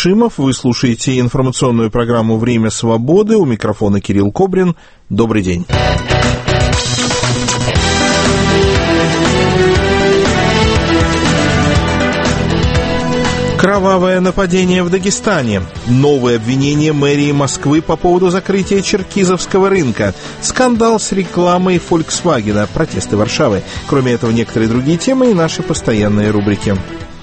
Шимов. Вы слушаете информационную программу «Время свободы». У микрофона Кирилл Кобрин. Добрый день. Кровавое нападение в Дагестане. Новые обвинения мэрии Москвы по поводу закрытия Черкизовского рынка. Скандал с рекламой Volkswagen. Протесты Варшавы. Кроме этого, некоторые другие темы и наши постоянные рубрики.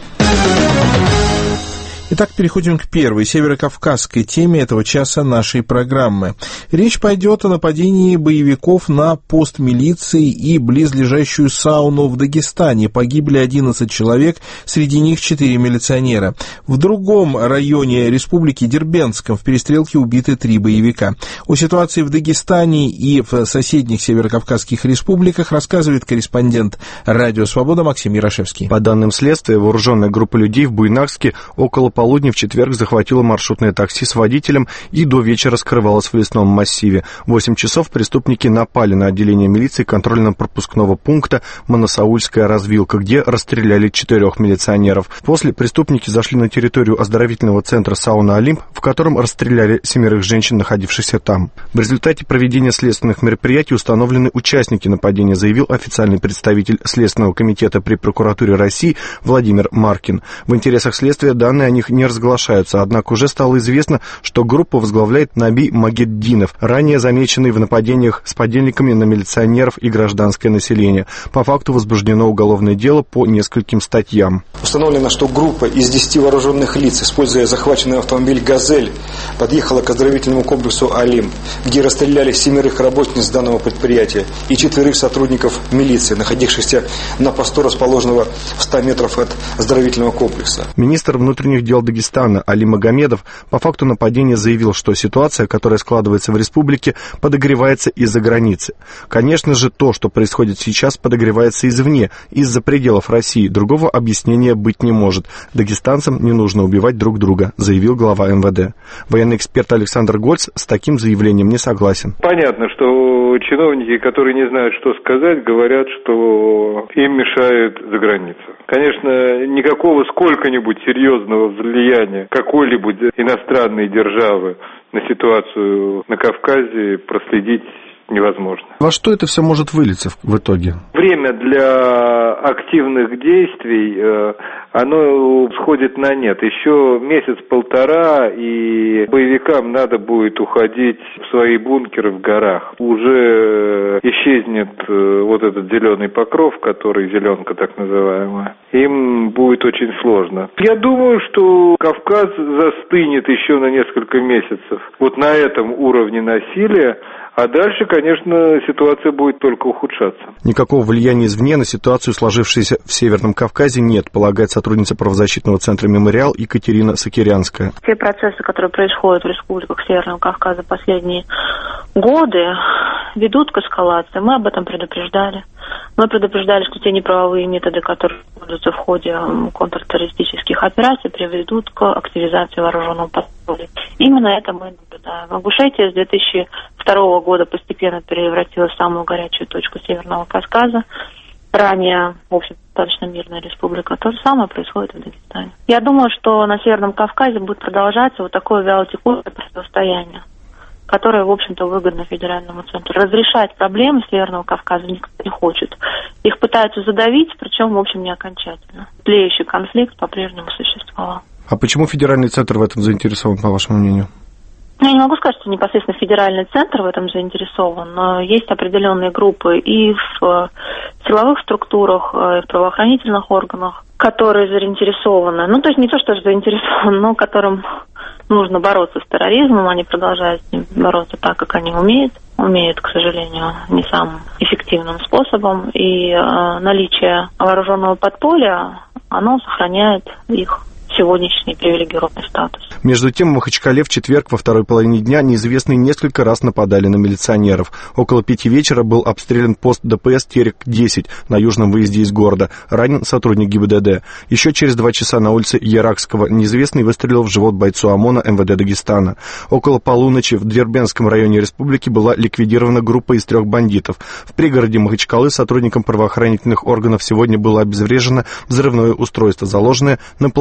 Итак, переходим к первой северокавказской теме этого часа нашей программы. Речь пойдет о нападении боевиков на пост милиции и близлежащую сауну в Дагестане. Погибли 11 человек, среди них 4 милиционера. В другом районе республики Дербентском в перестрелке убиты 3 боевика. О ситуации в Дагестане и в соседних северокавказских республиках рассказывает корреспондент «Радио Свобода» Максим Ярошевский. По данным следствия, вооруженная группа людей в Буйнакске около полудня в четверг захватила маршрутное такси с водителем и до вечера скрывалась в лесном массиве. В 8 часов преступники напали на отделение милиции контрольно-пропускного пункта Моносаульская развилка, где расстреляли 4 милиционеров. После преступники зашли на территорию оздоровительного центра «Сауна Олимп», в котором расстреляли 7 женщин, находившихся там. В результате проведения следственных мероприятий установлены участники нападения, заявил официальный представитель Следственного комитета при прокуратуре России Владимир Маркин. В интересах следствия данные о них не разглашаются, однако уже стало известно, что группу возглавляет Наби Магеддинов, ранее замеченный в нападениях с подельниками на милиционеров и гражданское население. По факту возбуждено уголовное дело по нескольким статьям. Установлено, что группа из 10 вооруженных лиц, используя захваченный автомобиль «Газель», подъехала к оздоровительному комплексу «Олимп», где расстреляли 7 работниц данного предприятия и 4 сотрудников милиции, находившихся на посту, расположенного в 100 метров от оздоровительного комплекса. Министр внутренних дел Дагестана Али Магомедов по факту нападения заявил, что ситуация, которая складывается в республике, подогревается из-за границы. Конечно же, то, что происходит сейчас, подогревается извне, из-за пределов России. Другого объяснения быть не может. Дагестанцам не нужно убивать друг друга, заявил глава МВД. Военный эксперт Александр Гольц с таким заявлением не согласен. Понятно, что чиновники, которые не знают, что сказать, говорят, что им мешает за граница. Конечно, никакого сколько-нибудь серьезного влияния какой-либо иностранной державы на ситуацию на Кавказе проследить невозможно. Во что это все может вылиться в итоге? Время для активных действий, оно сходит на нет. Еще месяц-полтора, и боевикам надо будет уходить в свои бункеры в горах. Уже исчезнет вот этот зеленый покров, который зеленка так называемая. Им будет очень сложно. Я думаю, что Кавказ застынет еще на несколько месяцев вот на этом уровне насилия. А дальше, конечно, ситуация будет только ухудшаться. Никакого влияния извне на ситуацию, сложившуюся в Северном Кавказе, нет, полагает сотрудница правозащитного центра «Мемориал» Екатерина Сакирянская. Те процессы, которые происходят в республиках Северного Кавказа последние годы, ведут к эскалации. Мы об этом предупреждали. Мы предупреждали, что те неправовые методы, которые используются в ходе контртеррористических операций, приведут к активизации вооруженного подполья. Именно это мы наблюдаем. Ингушетия с 2002 года постепенно превратилась в самую горячую точку Северного Кавказа. Ранее, в общем, достаточно мирная республика. То же самое происходит в Дагестане. Я думаю, что на Северном Кавказе будет продолжаться вот такое вялотекущее противостояние, которое, в общем-то, выгодно федеральному центру. Разрешать проблемы Северного Кавказа никто не хочет. Их пытаются задавить, причем, в общем, не окончательно. Тлеющий конфликт по-прежнему существовал. А почему федеральный центр в этом заинтересован, по вашему мнению? Я не могу сказать, что непосредственно федеральный центр в этом заинтересован, но есть определенные группы и в силовых структурах, и в правоохранительных органах, которые заинтересованы. Ну, то есть не то, что заинтересованы, но которым нужно бороться с терроризмом, они продолжают с ним бороться так, как они умеют. Умеют, к сожалению, не самым эффективным способом. И наличие вооруженного подполья, оно сохраняет их сегодняшний привилегированный статус. Между тем, в Махачкале в четверг во второй половине дня неизвестные несколько раз нападали на милиционеров. Около 5 вечера был обстрелян пост ДПС Терек-10 на южном выезде из города. Ранен сотрудник ГИБДД. Еще через 2 часа на улице Яракского неизвестный выстрелил в живот бойцу ОМОНа МВД Дагестана. Около полуночи в Дербентском районе республики была ликвидирована группа из 3 бандитов. В пригороде Махачкалы сотрудникам правоохранительных органов сегодня было обезврежено взрывное устройство, заложенное на полотне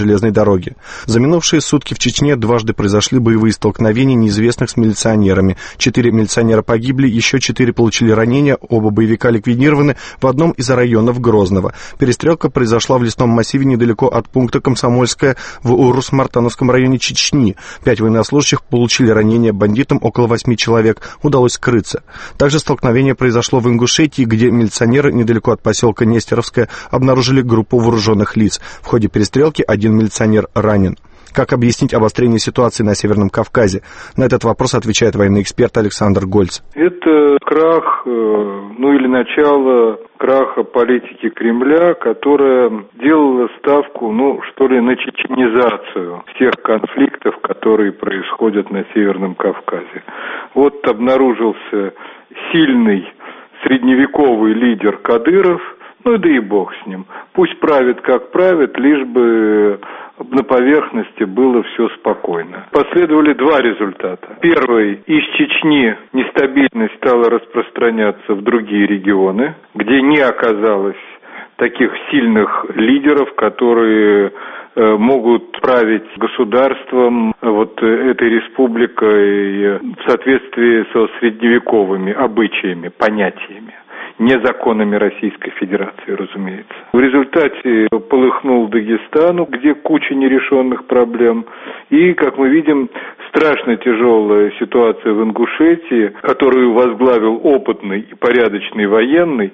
железной дороги. За минувшие сутки в Чечне дважды произошли боевые столкновения неизвестных с милиционерами. 4 милиционера погибли, еще 4 получили ранения, оба боевика ликвидированы в одном из районов Грозного. Перестрелка произошла в лесном массиве недалеко от пункта Комсомольская в Урус-Мартановском районе Чечни. 5 военнослужащих получили ранения, бандитам около 8 человек удалось скрыться. Также столкновение произошло в Ингушетии, где милиционеры недалеко от поселка Нестеровская обнаружили группу вооруженных лиц. В ходе перестрелки 1 милиционер ранен. Как объяснить обострение ситуации на Северном Кавказе? На этот вопрос отвечает военный эксперт Александр Гольц. Это крах, или начало краха политики Кремля, которая делала ставку, на чеченизацию всех конфликтов, которые происходят на Северном Кавказе. Вот обнаружился сильный средневековый лидер Кадыров, да и бог с ним. Пусть правит как правит, лишь бы на поверхности было все спокойно. Последовали 2 результата. Первый. Из Чечни нестабильность стала распространяться в другие регионы, где не оказалось таких сильных лидеров, которые могут править государством, этой республикой в соответствии со средневековыми обычаями, понятиями. Не законами Российской Федерации, разумеется. В результате полыхнул Дагестан, где куча нерешенных проблем. И, как мы видим, страшно тяжелая ситуация в Ингушетии, которую возглавил опытный и порядочный военный,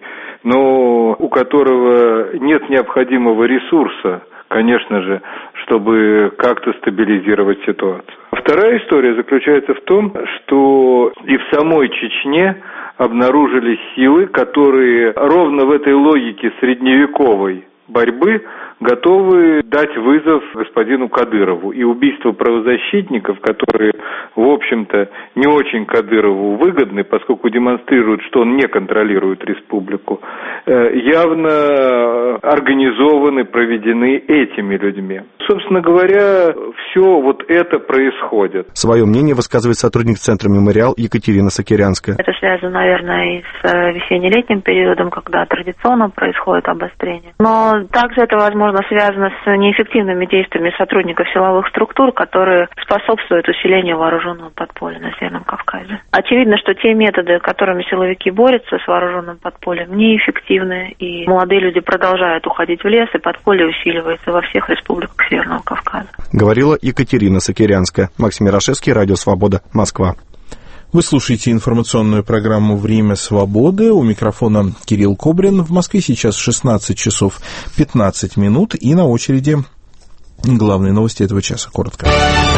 но у которого нет необходимого ресурса, конечно же, чтобы как-то стабилизировать ситуацию. Вторая история заключается в том, что и в самой Чечне обнаружили силы, которые ровно в этой логике средневековой борьбы готовы дать вызов господину Кадырову. И убийство правозащитников, которые, в общем-то, не очень Кадырову выгодны, поскольку демонстрируют, что он не контролирует республику, явно организованы, проведены этими людьми. Собственно говоря, все это происходит. Свое мнение высказывает сотрудник Центра «Мемориал» Екатерина Сокирянская. Это связано, наверное, и с весенне-летним периодом, когда традиционно происходит обострение. Но также это, возможно, связано с неэффективными действиями сотрудников силовых структур, которые способствуют усилению вооруженного подполья на Северном Кавказе. Очевидно, что те методы, которыми силовики борются с вооруженным подпольем, неэффективны, и молодые люди продолжают уходить в лес, и подполье усиливается во всех республиках Северного Кавказа. Говорила Екатерина Сокирянская. Максим Ярошевский, Радио Свобода, Москва. Вы слушаете информационную программу «Время свободы». У микрофона Кирилл Кобрин. В Москве сейчас 16 часов 15 минут. И на очереди главные новости этого часа. Коротко.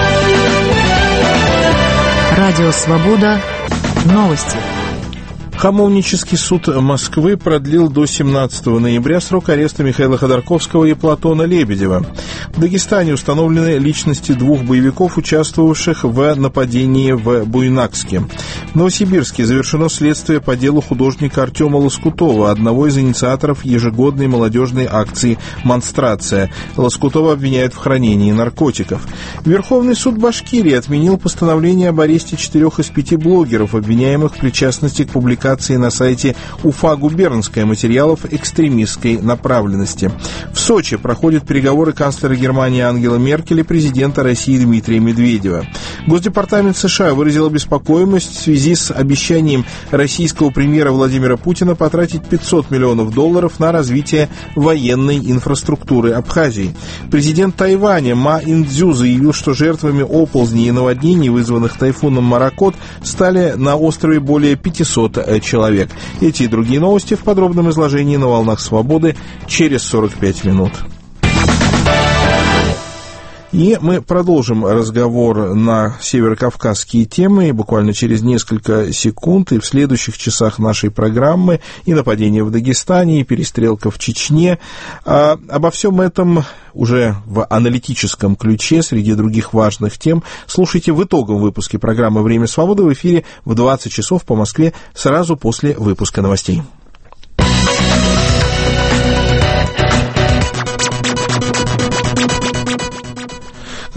Радио «Свобода». Новости. Хамовнический суд Москвы продлил до 17 ноября срок ареста Михаила Ходорковского и Платона Лебедева. В Дагестане установлены личности 2 боевиков, участвовавших в нападении в Буйнакске. В Новосибирске завершено следствие по делу художника Артема Лоскутова, одного из инициаторов ежегодной молодежной акции «Монстрация». Лоскутова обвиняют в хранении наркотиков. Верховный суд Башкирии отменил постановление об аресте 4 из 5 блогеров, обвиняемых в причастности к публикации на сайте Уфа губернская материалов экстремистской направленности. В Сочи проходят переговоры канцлера Германии Ангелы Меркель и президента России Дмитрия Медведева. Госдепартамент США выразил обеспокоенность в связи с обещанием российского премьера Владимира Путина потратить $500 миллионов на развитие военной инфраструктуры Абхазии. Президент Тайваня Ма Индзю заявил, что жертвами оползней и наводнений, вызванных тайфуном Моракот, стали на острове более 500 человек. Эти и другие новости в подробном изложении на «Волнах Свободы» через 45 минут. И мы продолжим разговор на северокавказские темы и буквально через несколько секунд, и в следующих часах нашей программы, и нападение в Дагестане, и перестрелка в Чечне. Обо всем этом уже в аналитическом ключе, среди других важных тем, слушайте в итоговом выпуске программы «Время свободы» в эфире в 20 часов по Москве сразу после выпуска новостей.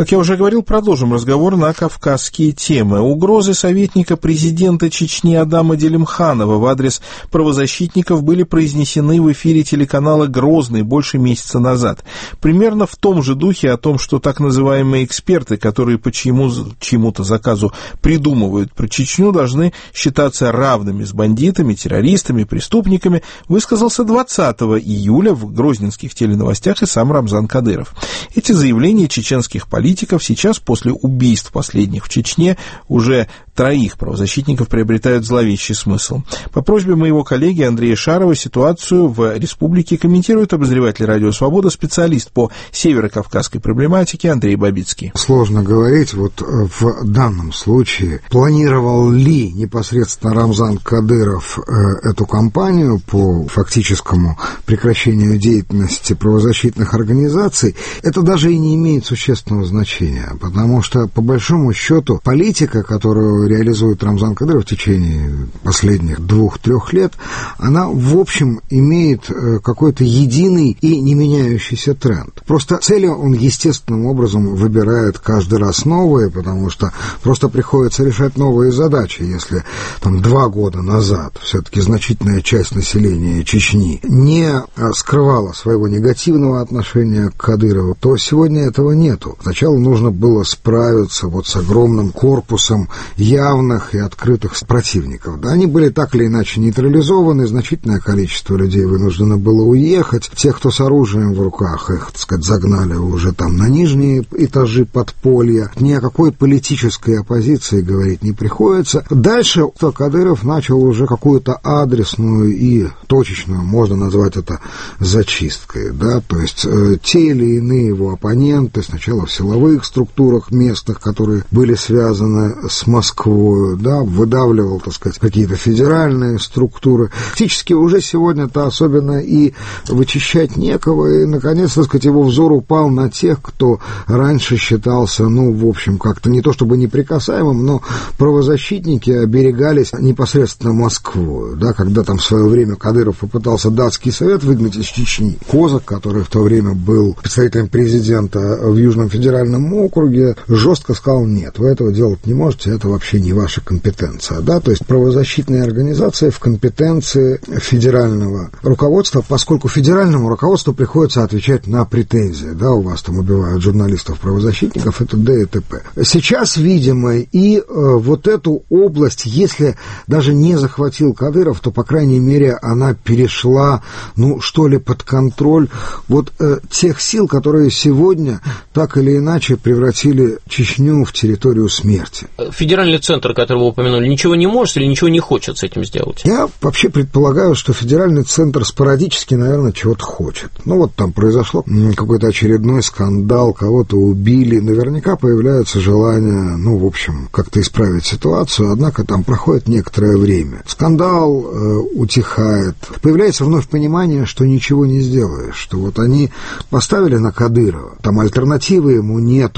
Как я уже говорил, продолжим разговор на кавказские темы. Угрозы советника президента Чечни Адама Делимханова в адрес правозащитников были произнесены в эфире телеканала «Грозный» больше месяца назад. Примерно в том же духе о том, что так называемые эксперты, которые по чьему-то заказу придумывают про Чечню, должны считаться равными с бандитами, террористами, преступниками, высказался 20 июля в грозненских теленовостях и сам Рамзан Кадыров. Эти заявления чеченских политиков сейчас, после убийств последних в Чечне, уже 3 правозащитников приобретают зловещий смысл. По просьбе моего коллеги Андрея Шарова ситуацию в республике комментирует обозреватель «Радио Свобода», специалист по северокавказской проблематике Андрей Бабицкий. Сложно говорить, вот в данном случае, планировал ли непосредственно Рамзан Кадыров эту кампанию по фактическому прекращению деятельности правозащитных организаций, это даже и не имеет существенного значения, потому что, по большому счету, политика, которую реализует Рамзан Кадыров в течение последних 2-3 лет, она, в общем, имеет какой-то единый и не меняющийся тренд. Просто цели он естественным образом выбирает каждый раз новые, потому что просто приходится решать новые задачи. Если 2 года назад все-таки значительная часть населения Чечни не скрывала своего негативного отношения к Кадырову, то сегодня этого нету. Сначала нужно было справиться вот с огромным корпусом явных и открытых противников. Да, они были так или иначе нейтрализованы, значительное количество людей вынуждено было уехать. Те, кто с оружием в руках, их, так сказать, загнали уже там на нижние этажи подполья. Ни о какой политической оппозиции говорить не приходится. Дальше Кадыров начал уже какую-то адресную и точечную, можно назвать это зачисткой, да, то есть те или иные его оппоненты сначала в силовых структурах местных, которые были связаны с Москвой, да, выдавливал, так сказать, какие-то федеральные структуры. Фактически уже сегодня-то особенно и вычищать некого, и, наконец, так сказать, его взор упал на тех, кто раньше считался, в общем, как-то не то чтобы неприкасаемым, но правозащитники оберегались непосредственно Москвой, да, когда там в свое время Кадыров попытался датский совет выгнать из Чечни. Козак, который в то время был представителем президента в Южном федеральном округе, жестко сказал: нет, вы этого делать не можете, это вообще не ваша компетенция, да, то есть правозащитные организации в компетенции федерального руководства, поскольку федеральному руководству приходится отвечать на претензии, да, у вас там убивают журналистов-правозащитников, это т.д. и т.п. Сейчас, видимо, и вот эту область, если даже не захватил Кадыров, то, по крайней мере, она перешла, что ли, под контроль вот тех сил, которые сегодня так или иначе превратили Чечню в территорию смерти. Федеральный центр, который вы упомянули, ничего не может или ничего не хочет с этим сделать? Я вообще предполагаю, что федеральный центр спорадически, наверное, чего-то хочет. Вот там произошло какой-то очередной скандал, кого-то убили, наверняка появляется желание, в общем, как-то исправить ситуацию, однако там проходит некоторое время. Скандал утихает, появляется вновь понимание, что ничего не сделаешь, что вот они поставили на Кадырова, там альтернативы ему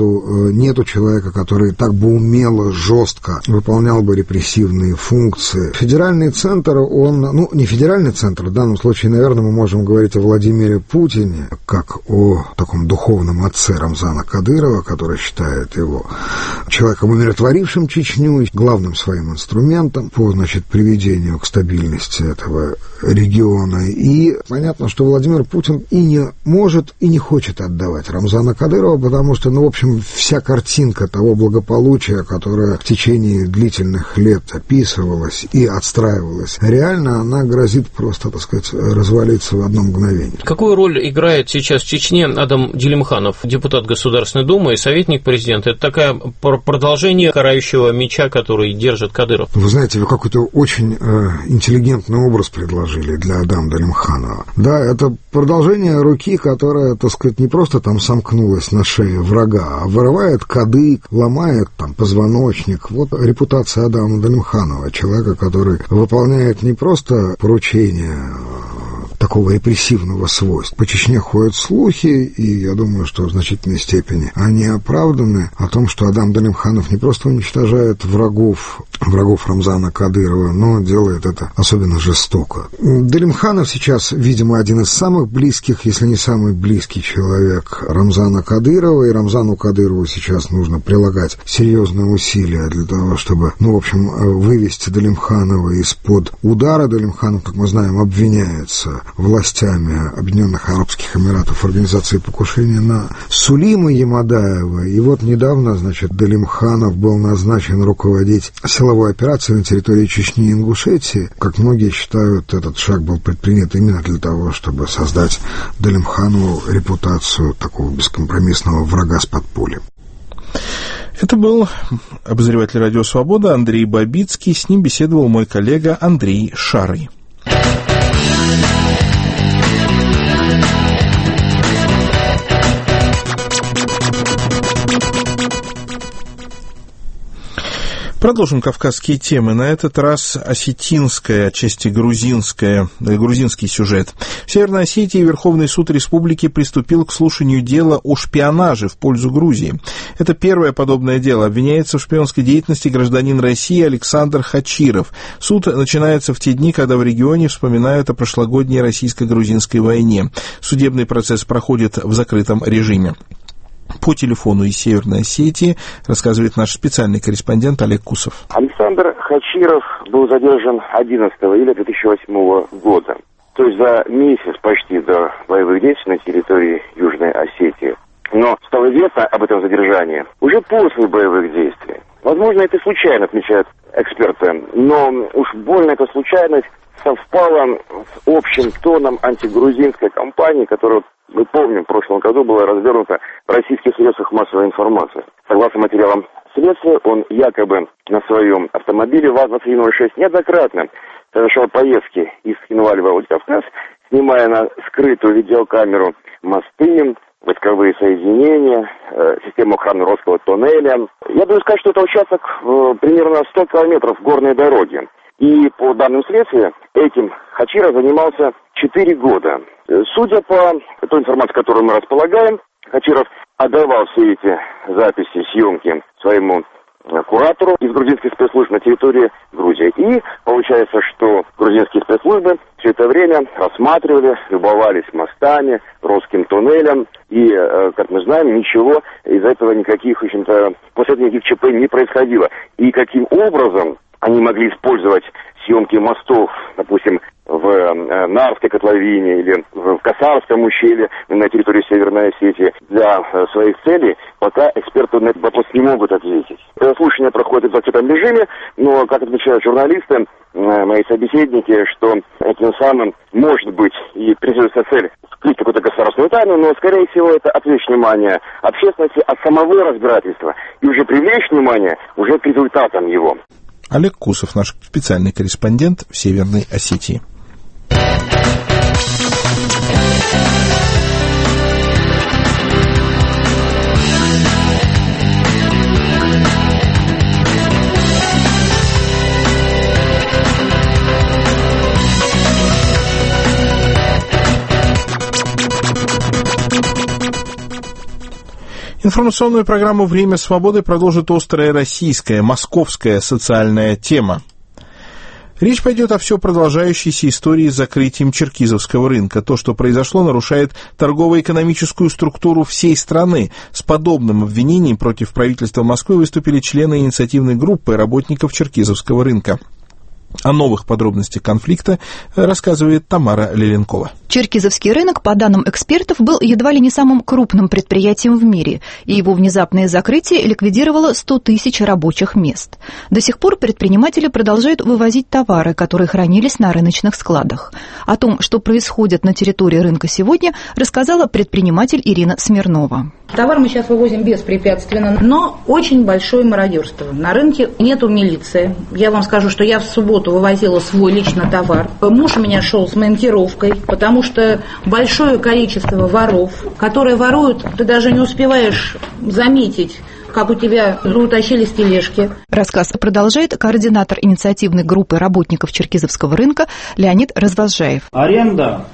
нету человека, который так бы умело, жестко выполнял бы репрессивные функции. Федеральный центр, он, не федеральный центр, в данном случае, наверное, мы можем говорить о Владимире Путине, как о таком духовном отце Рамзана Кадырова, который считает его человеком, умиротворившим Чечню, главным своим инструментом по, приведению к стабильности этого региона. И понятно, что Владимир Путин и не может, и не хочет отдавать Рамзана Кадырова, потому что, в общем, вся картинка того благополучия, которое в течение длительных лет описывалась и отстраивалась, реально она грозит просто, так сказать, развалиться в одно мгновение. Какую роль играет сейчас в Чечне Адам Делимханов, депутат Государственной Думы и советник президента? Это такое продолжение карающего меча, который держит Кадыров. Вы знаете, вы какой-то очень интеллигентный образ предложили для Адама Делимханова. Да, это продолжение руки, которая, так сказать, не просто там сомкнулась на шее врага, а вырывает кадык, ломает там позвоночник. Вот репутация Адама Делимханова, человека, который выполняет не просто поручения такого репрессивного свойства. По Чечне ходят слухи, и я думаю, что в значительной степени они оправданы, о том, что Адам Далимханов не просто уничтожает врагов Рамзана Кадырова, но делает это особенно жестоко. Далимханов сейчас, видимо, один из самых близких, если не самый близкий человек Рамзана Кадырова, и Рамзану Кадырову сейчас нужно прилагать серьезные усилия для того, чтобы, вывести Далимханова из-под удара. Далимханов, как мы знаем, обвиняется властями Объединенных Арабских Эмиратов в организации покушения на Сулеймана Ямадаева. И вот недавно, Далимханов был назначен руководить силовой операцией на территории Чечни и Ингушетии. Как многие считают, этот шаг был предпринят именно для того, чтобы создать Далимханову репутацию такого бескомпромиссного врага с подпольем. Это был обозреватель «Радио Свобода» Андрей Бабицкий. С ним беседовал мой коллега Андрей Шарый. Продолжим кавказские темы. На этот раз осетинская, отчасти грузинский сюжет. В Северной Осетии Верховный суд республики приступил к слушанию дела о шпионаже в пользу Грузии. Это первое подобное дело. Обвиняется в шпионской деятельности гражданин России Александр Хачиров. Суд начинается в те дни, когда в регионе вспоминают о прошлогодней российско-грузинской войне. Судебный процесс проходит в закрытом режиме. По телефону из Северной Осетии рассказывает наш специальный корреспондент Олег Кусов. Александр Хачиров был задержан 11 июля 2008 года, то есть за месяц почти до боевых действий на территории Южной Осетии. Но стало известно об этом задержании уже после боевых действий. Возможно, это случайно, отмечают эксперты, но уж больно эта случайность совпала с общим тоном антигрузинской кампании, которая, мы помним, в прошлом году была развернута в российских средствах массовой информации. Согласно материалам следствия, он якобы на своем автомобиле ВАЗ-2306 неоднократно совершал поездки из Хинвали в Владикавказ, снимая на скрытую видеокамеру мосты, войсковые соединения, систему охраны Росского тоннеля. Я должен сказать, что это участок примерно 100 километров горной дороги. И по данным следствия, этим Хачиров занимался 4 года. Судя по той информации, которую мы располагаем, Хачиров отдавал все эти записи, съемки своему куратору из грузинских спецслужб на территории Грузии. И получается, что грузинские спецслужбы все это время рассматривали, любовались мостами, Росским туннелем. И, как мы знаем, ничего из этого никаких, в общем-то, после этого никаких ЧП не происходило. И каким образом они могли использовать съемки мостов, допустим, в Нарвской котловине или в Касарском ущелье на территории Северной Осетии для своих целей, пока эксперты на этот вопрос не могут ответить. Это слушание проходит в закрытом режиме, но, как отмечают журналисты, мои собеседники, что этим самым, может быть, и преследуется цель скрыть какую-то государственную тайну, но, скорее всего, это отвлечь внимание общественности от самого разбирательства и уже привлечь внимание уже к результатам его. Олег Кусов, наш специальный корреспондент в Северной Осетии. Информационную программу «Время свободы» продолжит острая российская, московская социальная тема. Речь пойдет о все продолжающейся истории с закрытием Черкизовского рынка. То, что произошло, нарушает торгово-экономическую структуру всей страны. С подобным обвинением против правительства Москвы выступили члены инициативной группы работников Черкизовского рынка. О новых подробностях конфликта рассказывает Тамара Леленкова. Черкизовский рынок, по данным экспертов, был едва ли не самым крупным предприятием в мире, и его внезапное закрытие ликвидировало 100 тысяч рабочих мест. До сих пор предприниматели продолжают вывозить товары, которые хранились на рыночных складах. О том, что происходит на территории рынка сегодня, рассказала предприниматель Ирина Смирнова. Товар мы сейчас вывозим беспрепятственно, но очень большое мародерство. На рынке нету милиции. Я вам скажу, что я в субботу вывозила свой лично товар. Муж у меня шел с монтировкой, потому что большое количество воров, которые воруют, ты даже не успеваешь заметить, как у тебя утащили с тележки. Рассказ продолжает координатор инициативной группы работников Черкизовского рынка Леонид Развозжаев. Аренда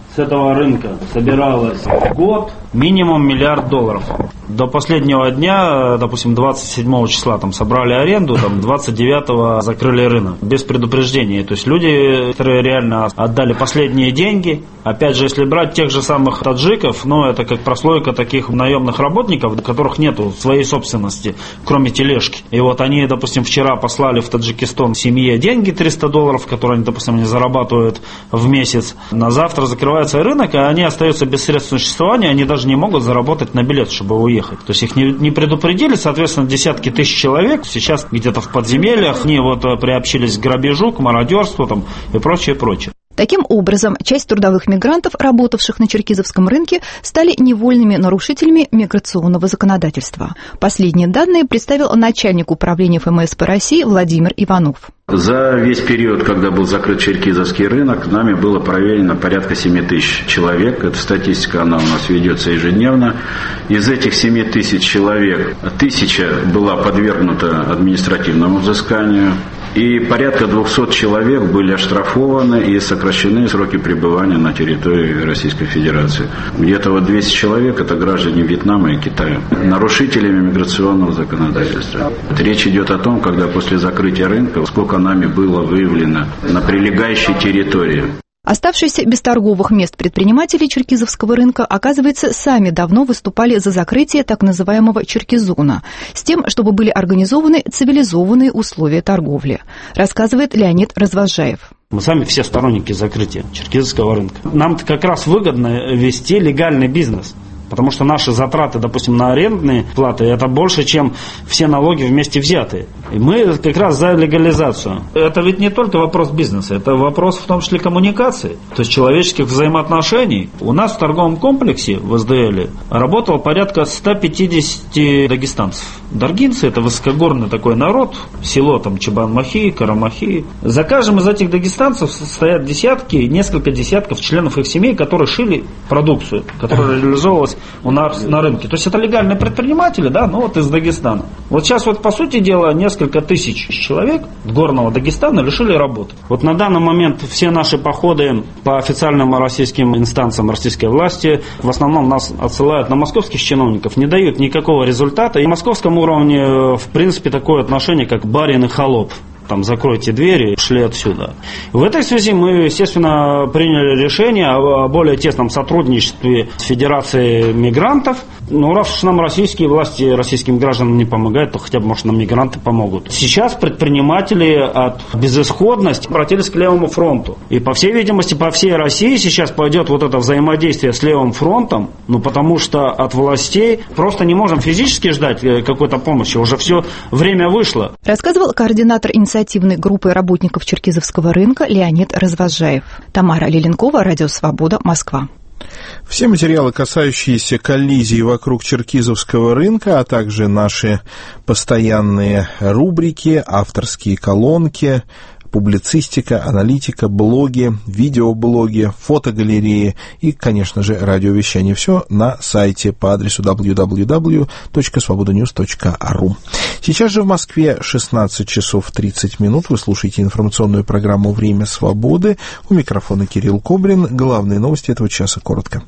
с этого рынка собиралось в год минимум $1 миллиард. До последнего дня, допустим, 27 числа там собрали аренду, там 29-го закрыли рынок без предупреждения. То есть люди, которые реально отдали последние деньги. Опять же, если брать тех же самых таджиков, это как прослойка таких наемных работников, у которых нету своей собственности, кроме тележки. И вот они, допустим, вчера послали в Таджикистан семье деньги $300, которые они, допустим, не зарабатывают в месяц. На завтра закрывается рынок, и они остаются без средств существования, они даже не могут заработать на билет, чтобы уехать. То есть их не предупредили, соответственно, десятки тысяч человек сейчас где-то в подземельях, они приобщились к грабежу, к мародерству и прочее, прочее. Таким образом, часть трудовых мигрантов, работавших на черкизовском рынке, стали невольными нарушителями миграционного законодательства. Последние данные представил начальник управления ФМС России Владимир Иванов. За весь период, когда был закрыт черкизовский рынок, нами было проверено порядка 7 тысяч человек. Эта статистика, она у нас ведется ежедневно. Из этих 7 тысяч человек 1000 была подвергнута административному взысканию. И порядка 200 человек были оштрафованы и сокращены сроки пребывания на территории Российской Федерации. Где-то 200 человек – это граждане Вьетнама и Китая, нарушителями миграционного законодательства. Речь идет о том, когда после закрытия рынка, сколько нами было выявлено на прилегающей территории. Оставшиеся без торговых мест предприниматели черкизовского рынка, оказывается, сами давно выступали за закрытие так называемого черкизона, с тем, чтобы были организованы цивилизованные условия торговли, рассказывает Леонид Развозжаев. Мы сами все сторонники закрытия черкизовского рынка. Нам-то как раз выгодно вести легальный бизнес. Потому что наши затраты, допустим, на арендные платы, это больше, чем все налоги вместе взятые. И мы как раз за легализацию. Это ведь не только вопрос бизнеса, это вопрос в том числе коммуникации, то есть человеческих взаимоотношений. У нас в торговом комплексе в СДЛ работало порядка 150 дагестанцев. Даргинцы – это высокогорный такой народ, село Чебан-Махи, Карамахи. За каждым из этих дагестанцев стоят несколько десятков членов их семей, которые шили продукцию, которая реализовывалась у нас на рынке. То есть это легальные предприниматели, из Дагестана. Вот сейчас по сути дела несколько тысяч человек горного Дагестана лишили работы. На данный момент все наши походы по официальным российским инстанциям российской власти в основном нас отсылают на московских чиновников, не дают никакого результата. И на московском уровне в принципе такое отношение, как барин и холоп. Закройте двери, шли отсюда. В этой связи мы, естественно, приняли решение о более тесном сотрудничестве с Федерацией мигрантов. Раз уж нам российские власти, российским гражданам не помогают, то хотя бы, может, нам мигранты помогут. Сейчас предприниматели от безысходности обратились к Левому фронту. И, по всей видимости, по всей России сейчас пойдет это взаимодействие с Левым фронтом, потому что от властей просто не можем физически ждать какой-то помощи. Уже все время вышло. Рассказывал координатор инициативной группы работников черкизовского рынка Леонид Развозжаев. Тамара Леленкова, Радио Свобода, Москва. Все материалы, касающиеся коллизий вокруг черкизовского рынка, а также наши постоянные рубрики, авторские колонки, публицистика, аналитика, блоги, видеоблоги, фотогалереи и, конечно же, радиовещание. Все на сайте по адресу www.svobodanews.ru. Сейчас же в Москве 16 часов 30 минут. Вы слушаете информационную программу «Время свободы». У микрофона Кирилл Кобрин. Главные новости этого часа коротко.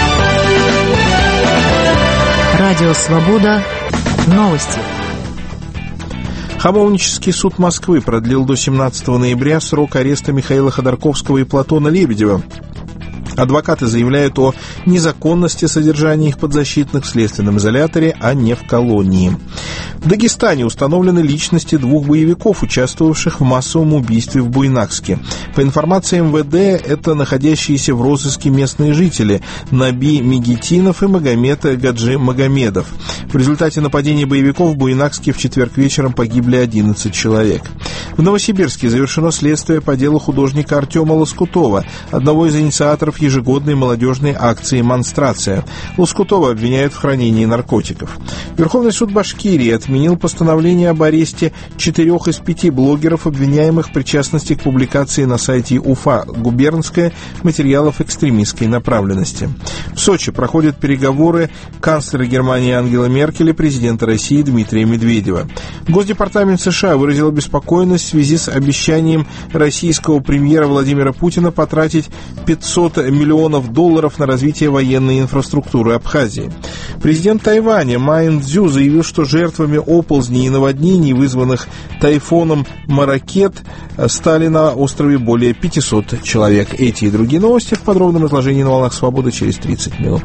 Радио «Свобода». Новости. Хамовнический суд Москвы продлил до 17 ноября срок ареста Михаила Ходорковского и Платона Лебедева. Адвокаты заявляют о незаконности содержания их подзащитных в следственном изоляторе, а не в колонии. В Дагестане установлены личности 2 боевиков, участвовавших в массовом убийстве в Буйнакске. По информации МВД, это находящиеся в розыске местные жители Наби Мегетинов и Магомед Гаджи Магомедов. В результате нападения боевиков в Буйнакске в четверг вечером погибли 11 человек. В Новосибирске завершено следствие по делу художника Артема Лоскутова, одного из инициаторов ежегодной молодежной акции «Монстрация». Лоскутова обвиняют в хранении наркотиков. Верховный суд Башкирии отменил отменил постановление об аресте 4 из 5 блогеров, обвиняемых в причастности к публикации на сайте Уфа губернская материалов экстремистской направленности. В Сочи проходят переговоры канцлера Германии Ангелы Меркель и президента России Дмитрия Медведева. Госдепартамент США выразил обеспокоенность в связи с обещанием российского премьера Владимира Путина потратить $500 миллионов на развитие военной инфраструктуры Абхазии. Президент Тайваня Май Ин-дзю заявил, что жертвами оползней и наводнений, вызванных тайфуном Маракет, стали на острове более 500 человек. Эти и другие новости в подробном изложении на «Волнах Свободы» через 30 минут.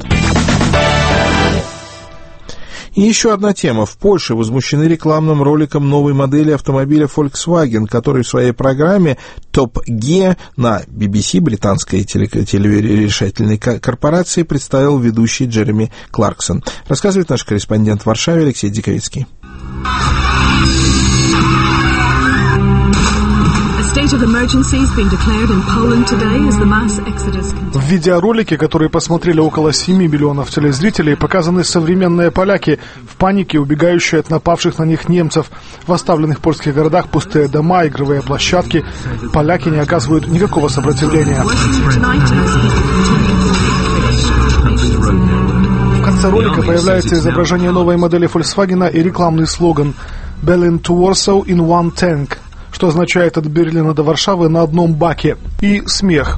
И еще одна тема. В Польше возмущены рекламным роликом новой модели автомобиля Volkswagen, который в своей программе Top Gear на BBC, британской телерешательной корпорации, представил ведущий Джереми Кларксон. Рассказывает наш корреспондент в Варшаве Алексей Диковицкий. В видеоролике, который посмотрели около 7 миллионов телезрителей, показаны современные поляки в панике, убегающие от напавших на них немцев. В оставленных польских городах пустые дома, игровые площадки. Поляки не оказывают никакого сопротивления. В конце ролика появляется изображение новой модели Volkswagen и рекламный слоган «Berlin to Warsaw in one tank», что означает «от Берлина до Варшавы на одном баке», и смех.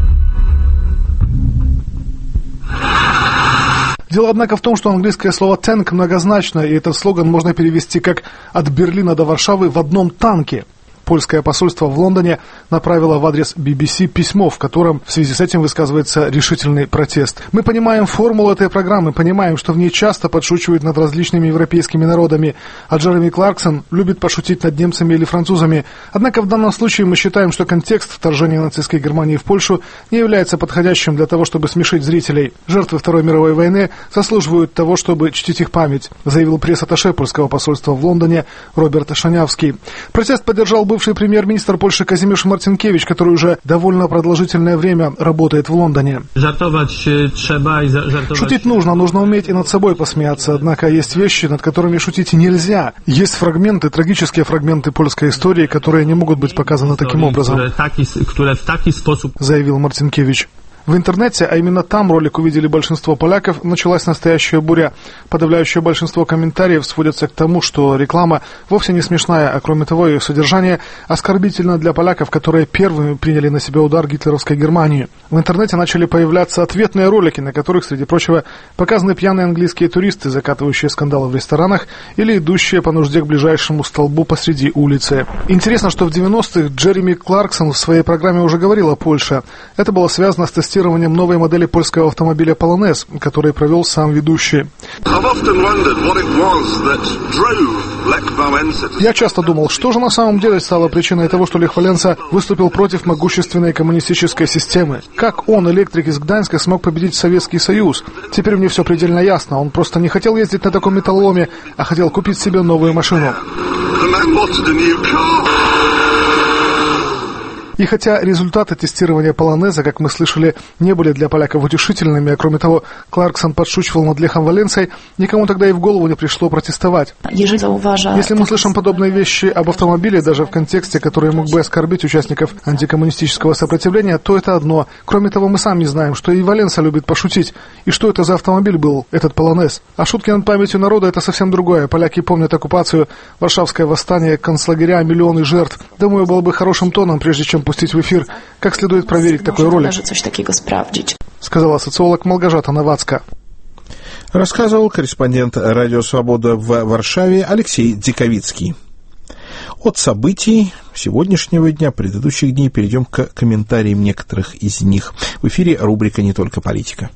Дело, однако, в том, что английское слово «tank» многозначно, и этот слоган можно перевести как «от Берлина до Варшавы в одном танке». Польское посольство в Лондоне направило в адрес BBC письмо, в котором в связи с этим высказывается решительный протест. Мы понимаем формулу этой программы, понимаем, что в ней часто подшучивают над различными европейскими народами, а Джереми Кларксон любит пошутить над немцами или французами. Однако в данном случае мы считаем, что контекст вторжения нацистской Германии в Польшу не является подходящим для того, чтобы смешить зрителей. Жертвы Второй мировой войны заслуживают того, чтобы чтить их память, заявил пресс-атташе польского посольства в Лондоне Роберт Шанявский. Протест поддержал бывший премьер-министр Польши Казимирz Марцинкевич, который уже довольно продолжительное время работает в Лондоне. Шутить нужно уметь и над собой посмеяться, однако есть вещи, над которыми шутить нельзя. Есть фрагменты, трагические фрагменты польской истории, которые не могут быть показаны таким образом, заявил Марцинкевич. В интернете, а именно там ролик увидели большинство поляков, началась настоящая буря. Подавляющее большинство комментариев сводятся к тому, что реклама вовсе не смешная, а кроме того, ее содержание оскорбительно для поляков, которые первыми приняли на себя удар гитлеровской Германии. В интернете начали появляться ответные ролики, на которых, среди прочего, показаны пьяные английские туристы, закатывающие скандалы в ресторанах или идущие по нужде к ближайшему столбу посреди улицы. Интересно, что в 90-х Джереми Кларксон в своей программе уже говорил о Польше. Это было связано с тестированием новой модели польского автомобиля Polonez, который провел сам ведущий. Я часто думал, что же на самом деле стало причиной того, что Лех Валенса выступил против могущественной коммунистической системы. Как он, электрик из Гданьска, смог победить Советский Союз? Теперь мне все предельно ясно. Он просто не хотел ездить на таком металлоломе, а хотел купить себе новую машину. И хотя результаты тестирования Полонеза, как мы слышали, не были для поляков утешительными, а кроме того, Кларксон подшучивал над Лехом Валенсой, никому тогда и в голову не пришло протестовать. Если мы слышим подобные вещи об автомобиле, даже в контексте, который мог бы оскорбить участников антикоммунистического сопротивления, то это одно. Кроме того, мы сами знаем, что и Валенса любит пошутить. И что это за автомобиль был, этот Полонез? А шутки над памятью народа — это совсем другое. Поляки помнят оккупацию, Варшавское восстание, концлагеря, миллионы жертв. Думаю, было бы хорошим тоном, прежде чем пустить в эфир, как следует проверить такой ролик, сказала социолог Малгожата Новацка. Рассказывал корреспондент «Радио Свобода» в Варшаве Алексей Диковицкий. От событий сегодняшнего дня, предыдущих дней, перейдем к комментариям некоторых из них. В эфире рубрика «Не только политика».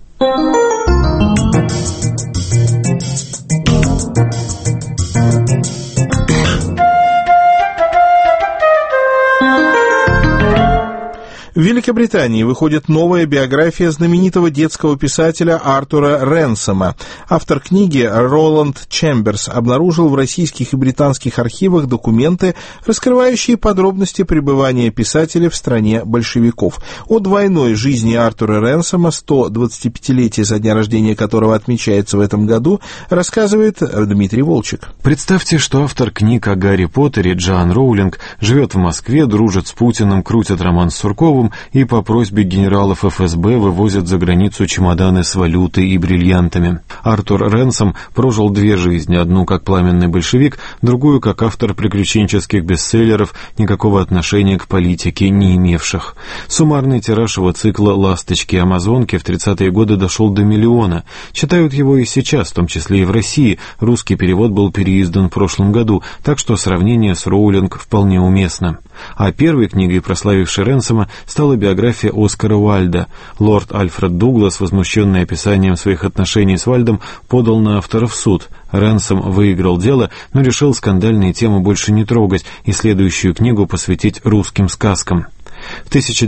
В Великобритании выходит новая биография знаменитого детского писателя Артура Ренсома. Автор книги Роланд Чемберс обнаружил в российских и британских архивах документы, раскрывающие подробности пребывания писателя в стране большевиков. О двойной жизни Артура Ренсома, 125-летие со дня рождения которого отмечается в этом году, рассказывает Дмитрий Волчек. Представьте, что автор книг о Гарри Поттере Джоан Роулинг живет в Москве, дружит с Путиным, крутит роман с Сурковым и по просьбе генералов ФСБ вывозят за границу чемоданы с валютой и бриллиантами. Артур Ренсом прожил две жизни, одну как пламенный большевик, другую как автор приключенческих бестселлеров, никакого отношения к политике не имевших. Суммарный тираж его цикла «Ласточки и амазонки» в 30-е годы дошел до 1 миллиона. Читают его и сейчас, в том числе и в России. Русский перевод был переиздан в прошлом году, так что сравнение с Роулинг вполне уместно. А первой книгой, прославившей Ренсома, стала биография Оскара Уайльда. Лорд Альфред Дуглас, возмущенный описанием своих отношений с Уайльдом, подал на автора в суд. Ренсом выиграл дело, но решил скандальные темы больше не трогать и следующую книгу посвятить русским сказкам. В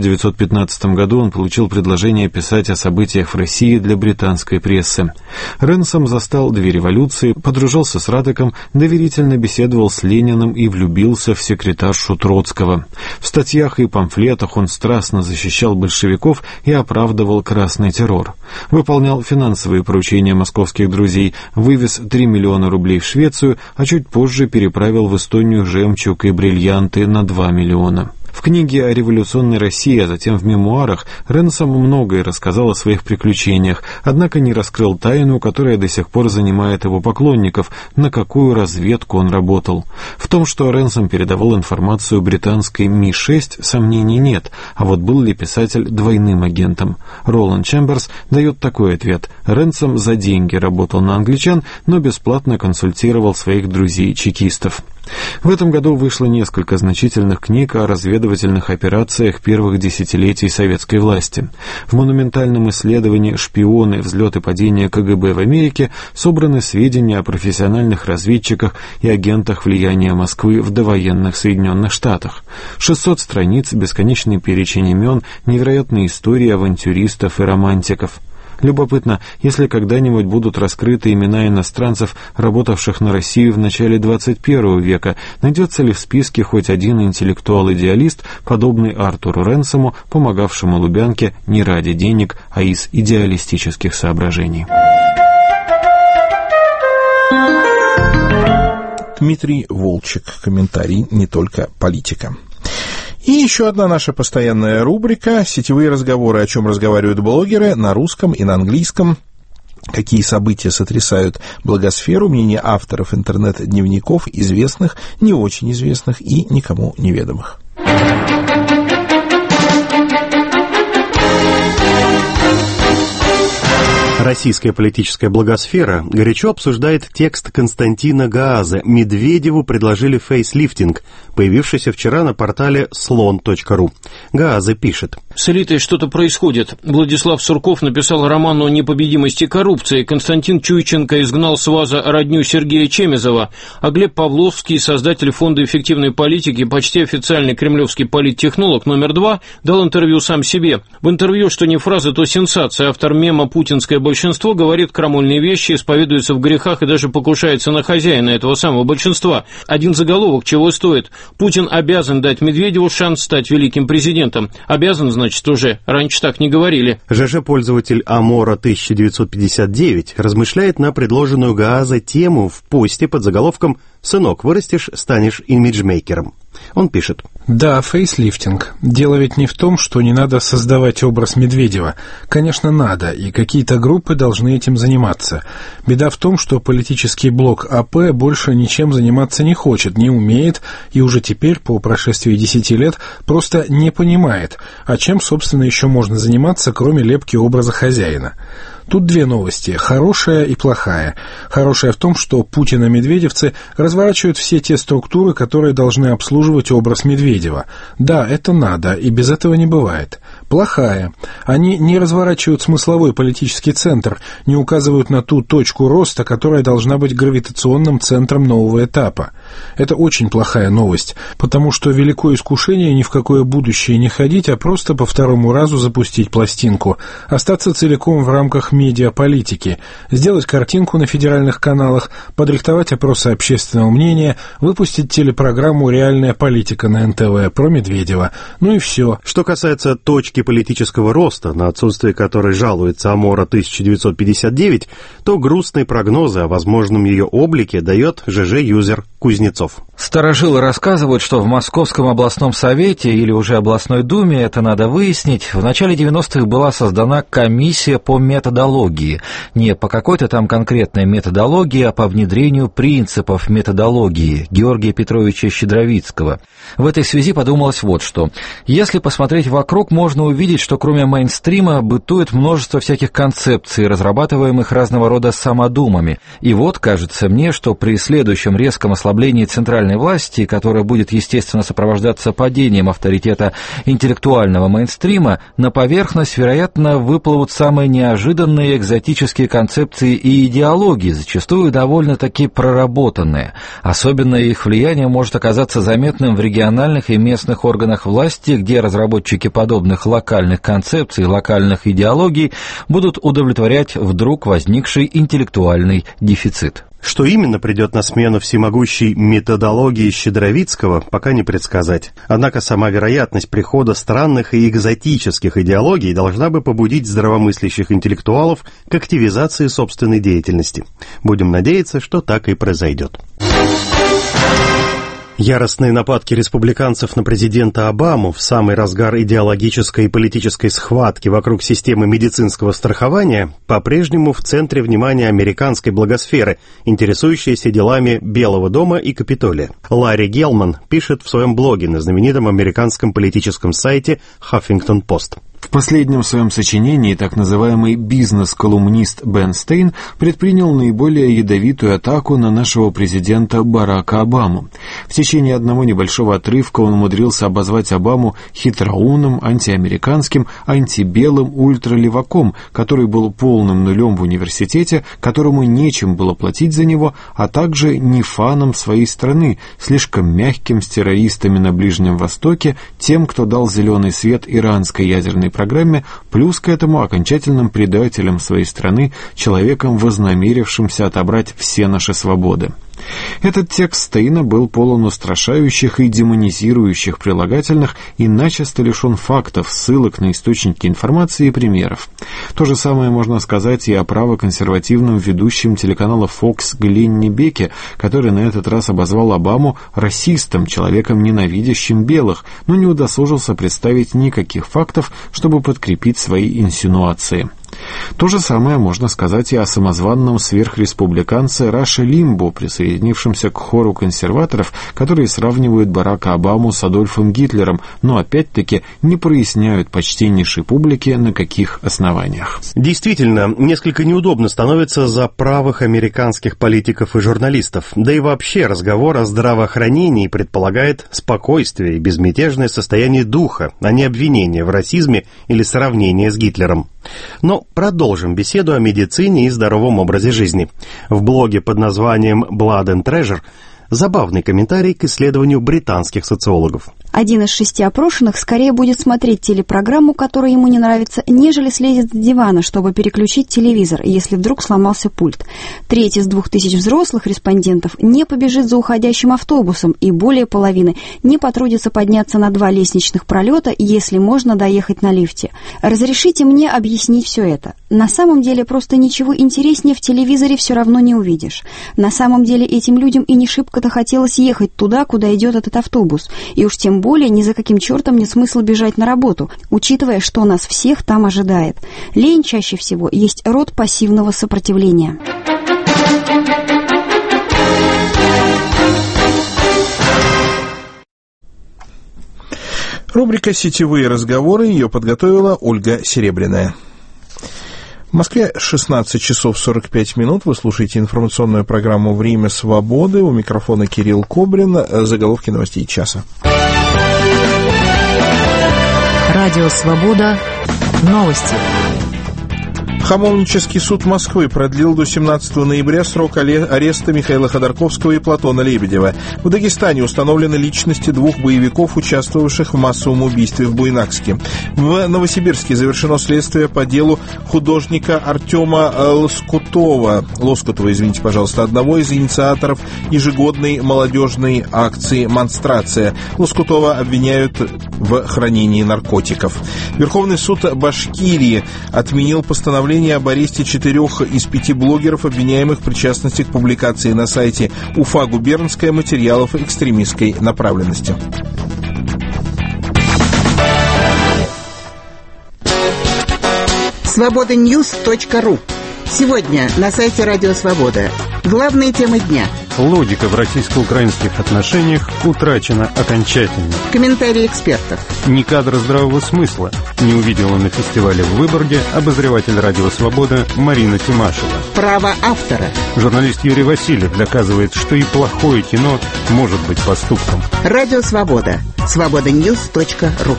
1915 году он получил предложение писать о событиях в России для британской прессы. Ренсом застал две революции, подружился с Радеком, доверительно беседовал с Лениным и влюбился в секретаршу Троцкого. В статьях и памфлетах он страстно защищал большевиков и оправдывал красный террор. Выполнял финансовые поручения московских друзей, вывез 3 миллиона рублей в Швецию, а чуть позже переправил в Эстонию жемчуг и бриллианты на 2 миллиона. В книге о революционной России, а затем в мемуарах, Ренсом многое рассказал о своих приключениях, однако не раскрыл тайну, которая до сих пор занимает его поклонников, на какую разведку он работал. В том, что Ренсом передавал информацию британской Ми-6, сомнений нет, а вот был ли писатель двойным агентом? Роланд Чемберс дает такой ответ. Ренсом за деньги работал на англичан, но бесплатно консультировал своих друзей-чекистов. В этом году вышло несколько значительных книг о разведывательных операциях первых десятилетий советской власти. В монументальном исследовании «Шпионы. Взлет и падение КГБ в Америке» собраны сведения о профессиональных разведчиках и агентах влияния Москвы в довоенных Соединенных Штатах. 600 страниц, бесконечный перечень имен, невероятные истории авантюристов и романтиков. Любопытно, если когда-нибудь будут раскрыты имена иностранцев, работавших на Россию в начале 21 века, найдется ли в списке хоть один интеллектуал-идеалист, подобный Артуру Ренсому, помогавшему Лубянке не ради денег, а из идеалистических соображений. Дмитрий Волчек. Комментарий «Не только политика». И еще одна наша постоянная рубрика «Сетевые разговоры», о чем разговаривают блогеры на русском и на английском. Какие события сотрясают блогосферу, мнение авторов интернет-дневников, известных, не очень известных и никому неведомых. Российская политическая блогосфера горячо обсуждает текст Константина Гааза «Медведеву предложили фейслифтинг», появившийся вчера на портале slon.ru. Гааза пишет. С элитой что-то происходит. Владислав Сурков написал роман о непобедимости коррупции, Константин Чуйченко изгнал с ВАЗа родню Сергея Чемезова, а Глеб Павловский, создатель Фонда эффективной политики, почти официальный кремлевский политтехнолог номер 2, дал интервью сам себе. В интервью, что не фраза, то сенсация, автор мема «Путинское большинство» говорит крамольные вещи, исповедуется в грехах и даже покушается на хозяина этого самого большинства. Один заголовок чего стоит? Путин обязан дать Медведеву шанс стать великим президентом. Обязан, значит, уже. Раньше так не говорили. ЖЖ-пользователь Амора 1959 размышляет на предложенную Гааза тему в посте под заголовком «Сынок, вырастешь, станешь имиджмейкером». Он пишет. Да, фейслифтинг. Дело ведь не в том, что не надо создавать образ Медведева. Конечно, надо, и какие-то группы должны этим заниматься. Беда в том, что политический блок АП больше ничем заниматься не хочет, не умеет, и уже теперь, по прошествии 10 лет, просто не понимает, а чем, собственно, еще можно заниматься, кроме лепки образа хозяина. Тут две новости, хорошая и плохая. Хорошая в том, что Путин и медведевцы разворачивают все те структуры, которые должны обслуживать образ Медведева. Да, это надо, и без этого не бывает. Плохая. Они не разворачивают смысловой политический центр, не указывают на ту точку роста, которая должна быть гравитационным центром нового этапа. Это очень плохая новость, потому что великое искушение ни в какое будущее не ходить, а просто по второму разу запустить пластинку, остаться целиком в рамках медиаполитики, сделать картинку на федеральных каналах, подрихтовать опросы общественного мнения, выпустить телепрограмму «Реальная политика» на НТВ про Медведева. Ну и все. Что касается точки политического роста, на отсутствие которой жалуется Амора 1959, то грустные прогнозы о возможном ее облике дает ЖЖ-юзер Кузнецов. Старожилы рассказывают, что в Московском областном совете или уже областной думе, это надо выяснить, в начале 90-х была создана комиссия по методологии. Не по какой-то там конкретной методологии, а по внедрению принципов методологии Георгия Петровича Щедровицкого. В этой связи подумалось вот что. Если посмотреть вокруг, можно увидеть, что кроме мейнстрима бытует множество всяких концепций, разрабатываемых разного рода самодумами. И вот, кажется мне, что при следующем резком ослаблении центральной власти, которое будет, естественно, сопровождаться падением авторитета интеллектуального мейнстрима, на поверхность, вероятно, выплывут самые неожиданные экзотические концепции и идеологии, зачастую довольно-таки проработанные. Особенно их влияние может оказаться заметным в региональных и местных органах власти, где разработчики подобных локальных концепций, локальных идеологий будут удовлетворять вдруг возникший интеллектуальный дефицит. Что именно придет на смену всемогущей методологии Щедровицкого, пока не предсказать. Однако сама вероятность прихода странных и экзотических идеологий должна бы побудить здравомыслящих интеллектуалов к активизации собственной деятельности. Будем надеяться, что так и произойдет. Яростные нападки республиканцев на президента Обаму в самый разгар идеологической и политической схватки вокруг системы медицинского страхования по-прежнему в центре внимания американской благосферы, интересующейся делами Белого дома и Капитолия. Ларри Гелман пишет в своем блоге на знаменитом американском политическом сайте Huffington Post. В последнем своем сочинении так называемый бизнес-колумнист Бен Стейн предпринял наиболее ядовитую атаку на нашего президента Барака Обаму. В течение одного небольшого отрывка он умудрился обозвать Обаму хитроумным, антиамериканским, антибелым ультралеваком, который был полным нулем в университете, которому нечем было платить за него, а также не фаном своей страны, слишком мягким с террористами на Ближнем Востоке, тем, кто дал зеленый свет иранской ядерной программе, плюс к этому окончательным предателем своей страны, человеком, вознамерившимся отобрать все наши свободы. Этот текст Стейна был полон устрашающих и демонизирующих прилагательных и начисто лишен фактов, ссылок на источники информации и примеров. То же самое можно сказать и о правоконсервативном ведущем телеканала Fox Гленни Беке, который на этот раз обозвал Обаму расистом, человеком, ненавидящим белых, но не удосужился представить никаких фактов, чтобы подкрепить свои инсинуации. То же самое можно сказать и о самозванном сверхреспубликанце Раше Лимбо, присоединившемся к хору консерваторов, которые сравнивают Барака Обаму с Адольфом Гитлером, но опять-таки не проясняют почтеннейшей публике, на каких основаниях. Действительно, несколько неудобно становится за правых американских политиков и журналистов. Да и вообще разговор о здравоохранении предполагает спокойствие и безмятежное состояние духа, а не обвинение в расизме или сравнение с Гитлером. Но продолжим беседу о медицине и здоровом образе жизни. В блоге под названием Blood and Treasure забавный комментарий к исследованию британских социологов. 1 из 6 опрошенных скорее будет смотреть телепрограмму, которая ему не нравится, нежели слезет с дивана, чтобы переключить телевизор, если вдруг сломался пульт. 3 из 2000 взрослых респондентов не побежит за уходящим автобусом, и более половины не потрудится подняться на 2 лестничных пролета, если можно доехать на лифте. Разрешите мне объяснить все это. На самом деле просто ничего интереснее в телевизоре все равно не увидишь. На самом деле этим людям и не шибко-то хотелось ехать туда, куда идет этот автобус, и уж тем более ни за каким чертом нет смысла бежать на работу, учитывая, что нас всех там ожидает. Лень чаще всего есть род пассивного сопротивления. Рубрика «Сетевые разговоры», ее подготовила Ольга Серебряная. В Москве 16 часов 45 минут. Вы слушаете информационную программу «Время свободы». У микрофона Кирилл Кобрин. Заголовки новостей часа. Радио «Свобода». Новости. Хамовнический суд Москвы продлил до 17 ноября срок ареста Михаила Ходорковского и Платона Лебедева. В Дагестане установлены личности двух боевиков, участвовавших в массовом убийстве в Буйнакске. В Новосибирске завершено следствие по делу художника Артема Лоскутова, одного из инициаторов ежегодной молодежной акции «Монстрация». Лоскутова обвиняют в хранении наркотиков. Верховный суд Башкирии отменил постановление об аресте 4 из 5 блогеров, обвиняемых в причастности к публикации на сайте Уфа губернская материалов экстремистской направленности. Свободаньюз.ру. Сегодня на сайте Радио Свобода. Главные темы дня. Логика в российско-украинских отношениях утрачена окончательно. Комментарии экспертов. Ни кадра здравого смысла не увидела на фестивале в Выборге обозреватель Радио Свобода Марина Тимашева. Право автора. Журналист Юрий Васильев доказывает, что и плохое кино может быть поступком. Радио Свобода. Свободаньюз.ру.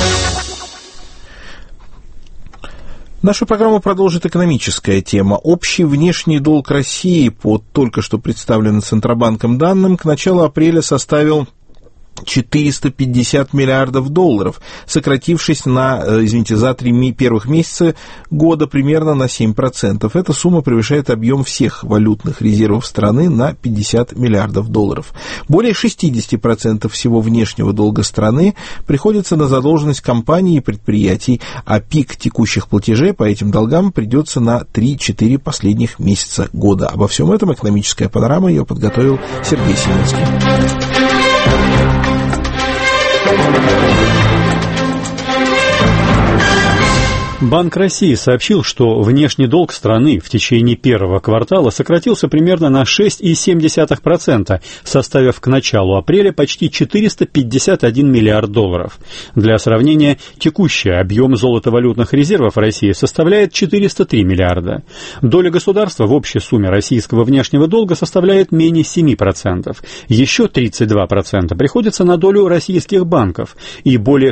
Нашу программу продолжит экономическая тема. Общий внешний долг России по только что представленным Центробанком данным к началу апреля составил 450 миллиардов долларов, сократившись за 3 первых месяца года примерно на 7%. Эта сумма превышает объем всех валютных резервов страны на 50 миллиардов долларов. Более 60% всего внешнего долга страны приходится на задолженность компаний и предприятий, а пик текущих платежей по этим долгам придется на 3-4 последних месяца года. Обо всем этом экономическая панорама, ее подготовил Сергей Семенский. Банк России сообщил, что внешний долг страны в течение первого квартала сократился примерно на 6,7%, составив к началу апреля почти 451 миллиард долларов. Для сравнения, текущий объем золотовалютных резервов России составляет 403 миллиарда. Доля государства в общей сумме российского внешнего долга составляет менее 7%. Еще 32% приходится на долю российских банков, и более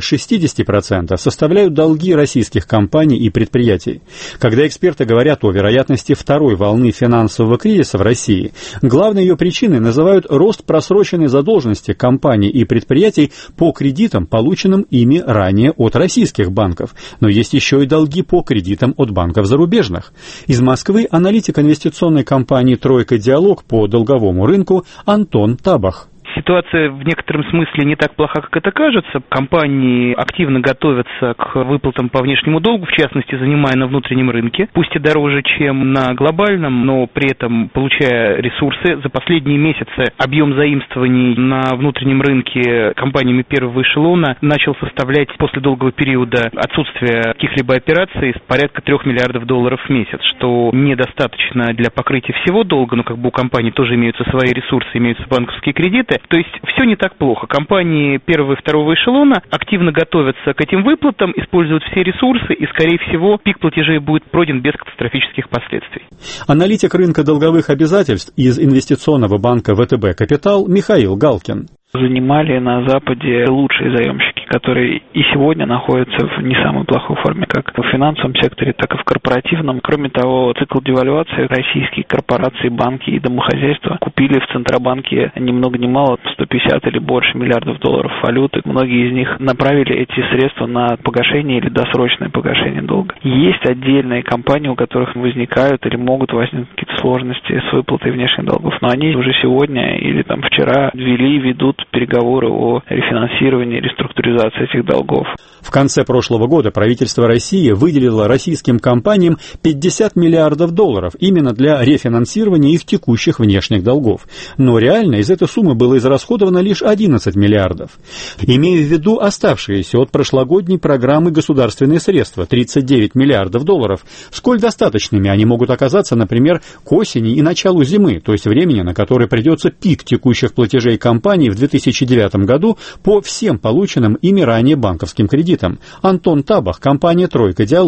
60% составляют долги российских компаний и предприятий. Когда эксперты говорят о вероятности второй волны финансового кризиса в России, главной ее причиной называют рост просроченной задолженности компаний и предприятий по кредитам, полученным ими ранее от российских банков. Но есть еще и долги по кредитам от банков зарубежных. Из Москвы аналитик инвестиционной компании «Тройка Диалог» по долговому рынку Антон Табах. Ситуация в некотором смысле не так плоха, как это кажется. Компании активно готовятся к выплатам по внешнему долгу, в частности, занимая на внутреннем рынке, пусть и дороже, чем на глобальном, но при этом получая ресурсы. За последние месяцы объем заимствований на внутреннем рынке компаниями первого эшелона начал составлять после долгого периода отсутствия каких-либо операций порядка 3 миллиардов долларов в месяц, что недостаточно для покрытия всего долга, но у компаний тоже имеются свои ресурсы, имеются банковские кредиты. То есть все не так плохо. Компании первого и второго эшелона активно готовятся к этим выплатам, используют все ресурсы, и, скорее всего, пик платежей будет пройден без катастрофических последствий. Аналитик рынка долговых обязательств из инвестиционного банка ВТБ «Капитал» Михаил Галкин. Занимали на Западе лучшие заемщики, которые и сегодня находятся в не самой плохой форме, как в финансовом секторе, так и в корпоративном. Кроме того, цикл девальвации российские корпорации, банки и домохозяйства купили в Центробанке ни много ни мало 150 или больше миллиардов долларов валюты. Многие из них направили эти средства на погашение или досрочное погашение долга. Есть отдельные компании, у которых возникают или могут возникнуть какие-то сложности с выплатой внешних долгов, но они уже сегодня или вчера ведут переговоры о рефинансировании, реструктуризации этих долгов. В конце прошлого года правительство России выделило российским компаниям 50 миллиардов долларов именно для рефинансирования их текущих внешних долгов. Но реально из этой суммы было израсходовано лишь 11 миллиардов. Имея в виду оставшиеся от прошлогодней программы государственные средства, 39 миллиардов долларов, сколь достаточными они могут оказаться, например, к осени и началу зимы, то есть времени, на которое придется пик текущих платежей компаний в 2009 году по всем полученным ими ранее банковским кредитам. Антон Табах, компания «Тройка Диалог».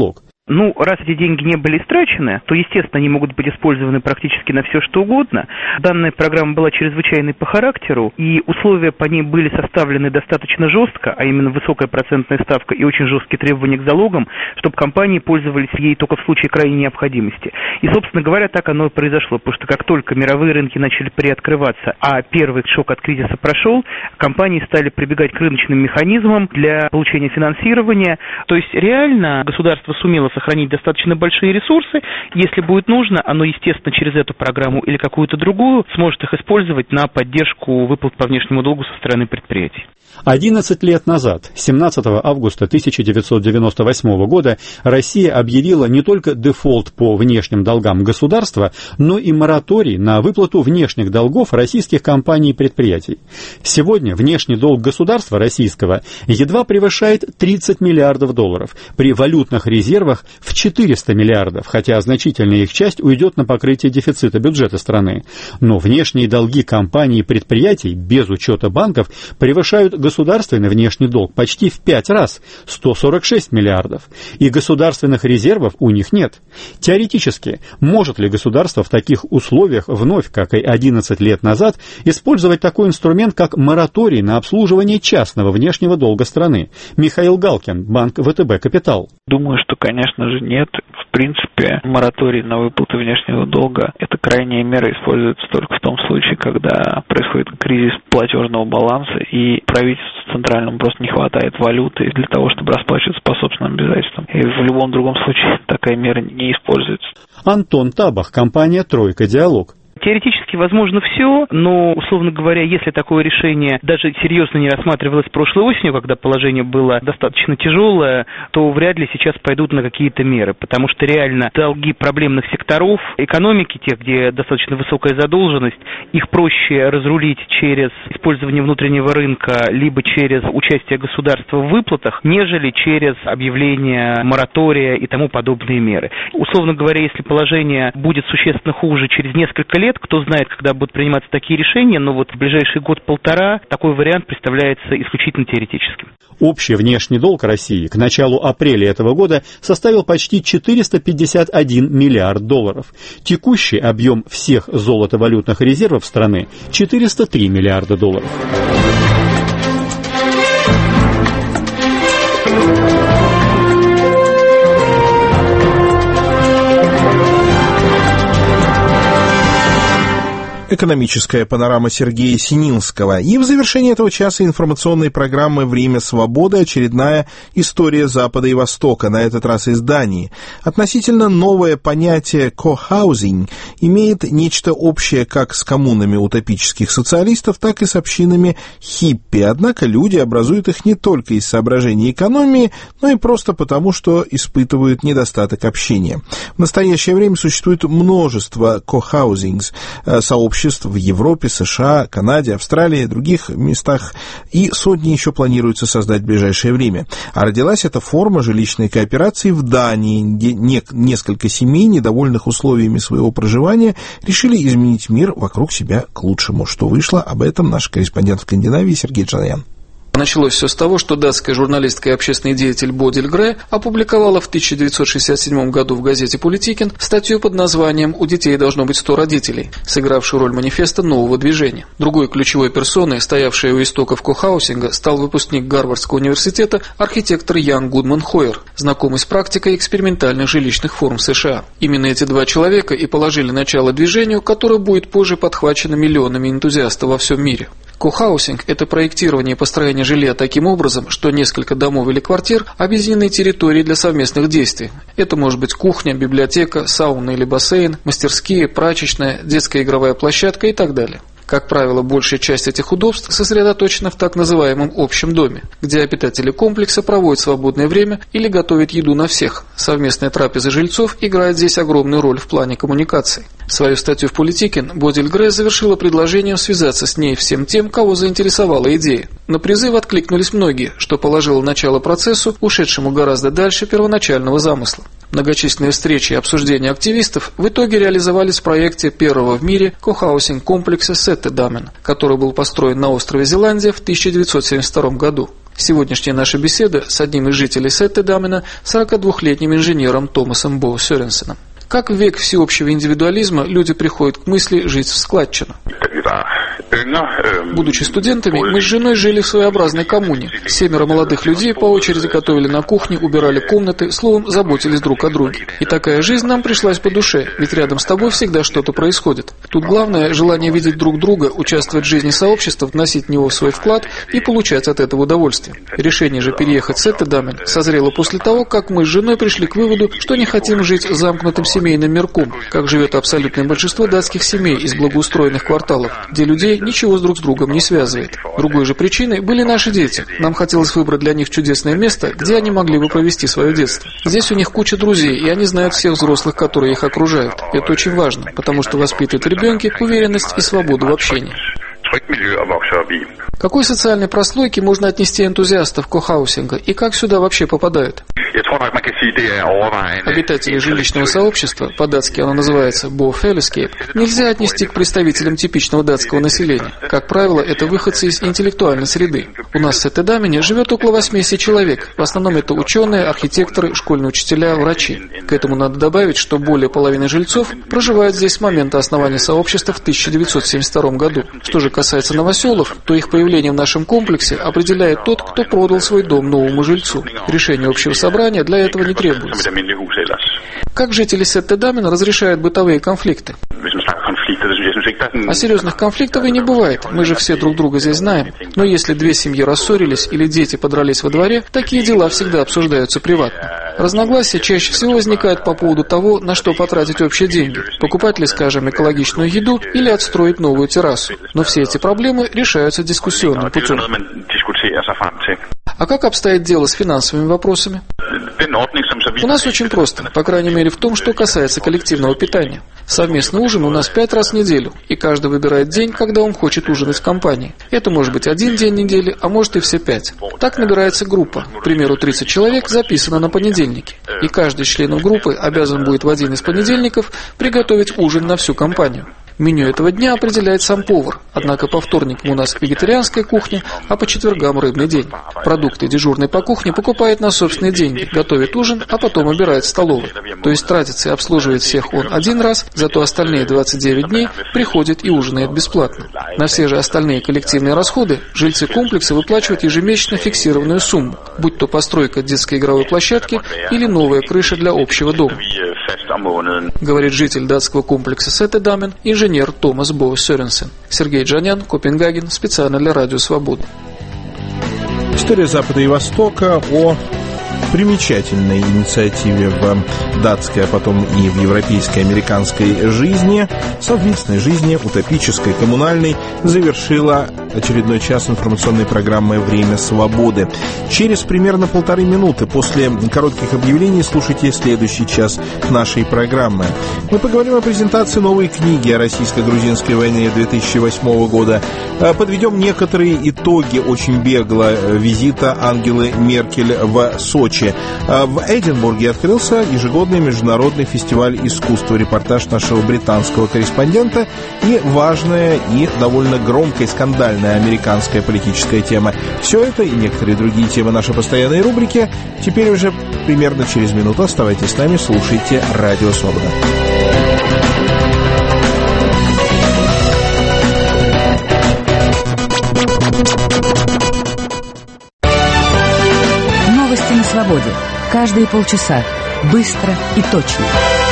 Раз эти деньги не были истрачены, то, естественно, они могут быть использованы практически на все, что угодно. Данная программа была чрезвычайной по характеру, и условия по ней были составлены достаточно жестко, а именно высокая процентная ставка и очень жесткие требования к залогам, чтобы компании пользовались ей только в случае крайней необходимости. И, собственно говоря, так оно и произошло, потому что как только мировые рынки начали приоткрываться, а первый шок от кризиса прошел, компании стали прибегать к рыночным механизмам для получения финансирования. То есть реально государство сумело сохранить достаточно большие ресурсы. Если будет нужно, оно, естественно, через эту программу или какую-то другую сможет их использовать на поддержку выплат по внешнему долгу со стороны предприятий. 11 лет назад, 17 августа 1998 года, Россия объявила не только дефолт по внешним долгам государства, но и мораторий на выплату внешних долгов российских компаний и предприятий. Сегодня внешний долг государства российского едва превышает 30 миллиардов долларов, при валютных резервах в 400 миллиардов, хотя значительная их часть уйдет на покрытие дефицита бюджета страны. Но внешние долги компаний и предприятий, без учета банков, превышают государственный внешний долг почти в 5 раз, 146 миллиардов, и государственных резервов у них нет. Теоретически, может ли государство в таких условиях вновь, как и 11 лет назад, использовать такой инструмент, как мораторий на обслуживание частного внешнего долга страны? Михаил Галкин, банк ВТБ «Капитал». Думаю, что, конечно же, нет. В принципе, мораторий на выплаты внешнего долга – это крайняя мера, используется только в том случае, когда происходит кризис платежного баланса, и правительству центральному просто не хватает валюты для того, чтобы расплачиваться по собственным обязательствам. И в любом другом случае такая мера не используется. Антон Табах, компания «Тройка Диалог». Теоретически возможно все, но, условно говоря, если такое решение даже серьезно не рассматривалось прошлой осенью, когда положение было достаточно тяжелое, то вряд ли сейчас пойдут на какие-то меры, потому что реально долги проблемных секторов экономики, тех, где достаточно высокая задолженность, их проще разрулить через использование внутреннего рынка, либо через участие государства в выплатах, нежели через объявление моратория и тому подобные меры. Условно говоря, если положение будет существенно хуже через несколько лет, кто знает, когда будут приниматься такие решения, но в ближайший год-полтора такой вариант представляется исключительно теоретическим. Общий внешний долг России к началу апреля этого года составил почти 451 миллиард долларов. Текущий объем всех золотовалютных резервов страны – 403 миллиарда долларов. Экономическая панорама Сергея Сининского. И в завершении этого часа информационной программы «Время свободы» очередная история Запада и Востока, на этот раз из Дании. Относительно новое понятие «кохаузинг» имеет нечто общее как с коммунами утопических социалистов, так и с общинами хиппи. Однако люди образуют их не только из соображений экономии, но и просто потому, что испытывают недостаток общения. В настоящее время существует множество «кохаузингс» сообществ в Европе, США, Канаде, Австралии, других местах, и сотни еще планируется создать в ближайшее время. А родилась эта форма жилищной кооперации в Дании, где несколько семей, недовольных условиями своего проживания, решили изменить мир вокруг себя к лучшему. Что вышло, об этом наш корреспондент в Скандинавии Сергей Джанян. Началось все с того, что датская журналистка и общественный деятель Бодиль Гре опубликовала в 1967 году в газете «Политикин» статью под названием «У детей должно быть 100 родителей», сыгравшую роль манифеста нового движения. Другой ключевой персоной, стоявшей у истоков кохаусинга, стал выпускник Гарвардского университета архитектор Ян Гудман Хойер, знакомый с практикой экспериментальных жилищных форм США. Именно эти два человека и положили начало движению, которое будет позже подхвачено миллионами энтузиастов во всем мире. Кохаусинг – это проектирование и построение жилья таким образом, что несколько домов или квартир объединены территорией для совместных действий. Это может быть кухня, библиотека, сауна или бассейн, мастерские, прачечная, детская игровая площадка и так далее. Как правило, большая часть этих удобств сосредоточена в так называемом общем доме, где обитатели комплекса проводят свободное время или готовят еду на всех. Совместная трапеза жильцов играет здесь огромную роль в плане коммуникаций. Свою статью в «Политикин» Бодиль Гре завершила предложением связаться с ней всем тем, кого заинтересовала идея. На призыв откликнулись многие, что положило начало процессу, ушедшему гораздо дальше первоначального замысла. Многочисленные встречи и обсуждения активистов в итоге реализовались в проекте первого в мире кохаусинг-комплекса Сеттедамен, который был построен на острове Зеландия в 1972 году. Сегодняшняя наша беседа с одним из жителей Сеттедамена, 42-летним инженером Томасом Бо Сёренсеном. Как в век всеобщего индивидуализма люди приходят к мысли жить в складчину? Будучи студентами, мы с женой жили в своеобразной коммуне. 7 молодых людей по очереди готовили на кухне, убирали комнаты, словом, заботились друг о друге. И такая жизнь нам пришлась по душе, ведь рядом с тобой всегда что-то происходит. Тут главное – желание видеть друг друга, участвовать в жизни сообщества, вносить в него свой вклад и получать от этого удовольствие. Решение же переехать в Сеттедамен созрело после того, как мы с женой пришли к выводу, что не хотим жить замкнутым семейным мирком, как живет абсолютное большинство датских семей из благоустроенных кварталов, где людей ничего друг с другом не связывает. Другой же причиной были наши дети. Нам хотелось выбрать для них чудесное место, где они могли бы провести свое детство. Здесь у них куча друзей, и они знают всех взрослых, которые их окружают. Это очень важно, потому что воспитывает в ребенке уверенность и свободу в общении. К какой социальной прослойке можно отнести энтузиастов кохаусинга и как сюда вообще попадают? Обитатели жилищного сообщества, по-датски оно называется «Бофелескейп», нельзя отнести к представителям типичного датского населения. Как правило, это выходцы из интеллектуальной среды. У нас в Сеттедамене живет около 80 человек. В основном это ученые, архитекторы, школьные учителя, врачи. К этому надо добавить, что более половины жильцов проживают здесь с момента основания сообщества в 1972 году. Что же касается новоселов, то их появление в нашем комплексе определяет тот, кто продал свой дом новому жильцу. Решение общего собрания для этого не требуется. Как жители Сеттедамена разрешают бытовые конфликты? А серьезных конфликтов и не бывает, мы же все друг друга здесь знаем. Но если 2 семьи рассорились или дети подрались во дворе, такие дела всегда обсуждаются приватно. Разногласия чаще всего возникают по поводу того, на что потратить общие деньги. Покупать ли, скажем, экологичную еду или отстроить новую террасу. Но все эти проблемы решаются дискуссионным путем. А как обстоит дело с финансовыми вопросами? У нас очень просто, по крайней мере в том, что касается коллективного питания. Совместный ужин у нас 5 раз в неделю, и каждый выбирает день, когда он хочет ужинать в компании. Это может быть 1 день недели, а может и все 5. Так набирается группа, к примеру, 30 человек записано на понедельники. И каждый из членов группы обязан будет в один из понедельников приготовить ужин на всю компанию. Меню этого дня определяет сам повар, однако по вторникам у нас вегетарианская кухня, а по четвергам рыбный день. Продукты дежурный по кухне покупает на собственные деньги, готовит ужин, а потом убирает в столовой. То есть тратится и обслуживает всех он 1 раз, зато остальные 29 дней приходит и ужинает бесплатно. На все же остальные коллективные расходы жильцы комплекса выплачивают ежемесячно фиксированную сумму, будь то постройка детской игровой площадки или новая крыша для общего дома. Говорит житель датского комплекса Сеттедамен, инженер Томас Бо Сёренсен. Сергей Джанян, Копенгаген, специально для Радио Свобода. История Запада и Востока о примечательной инициативе в датской, а потом и в европейской, американской жизни, совместной жизни, утопической, коммунальной, завершила очередной час информационной программы «Время свободы». Через примерно 1,5 минуты после коротких объявлений слушайте следующий час нашей программы. Мы поговорим о презентации новой книги о российско-грузинской войне 2008 года. Подведем некоторые итоги очень бегло визита Ангелы Меркель в Сочи. В Эдинбурге открылся ежегодный международный фестиваль искусства. Репортаж нашего британского корреспондента и важная и довольно громкая и скандальная американская политическая тема. Все это и некоторые другие темы нашей постоянной рубрики теперь уже примерно через минуту. Оставайтесь с нами, слушайте Радио Свобода. Новости на свободе. Каждые полчаса. Быстро и точно.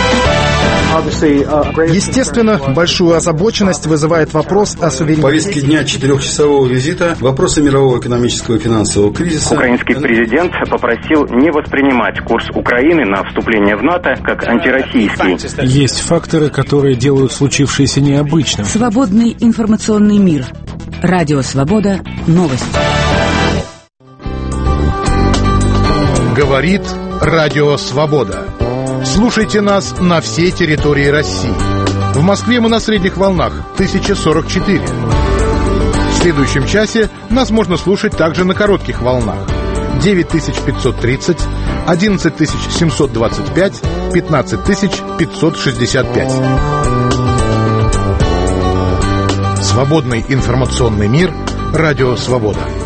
Естественно, большую озабоченность вызывает вопрос о суверенитете. В повестке дня 4-часового визита вопросы мирового экономического и финансового кризиса. Украинский президент попросил не воспринимать курс Украины на вступление в НАТО как антироссийский. Есть факторы, которые делают случившееся необычным. Свободный информационный мир. Радио Свобода. Новости. Говорит Радио Свобода. Слушайте нас на всей территории России. В Москве мы на средних волнах 1044. В следующем часе нас можно слушать также на коротких волнах 9530, 11725, 15565. Свободный информационный мир. Радио Свобода.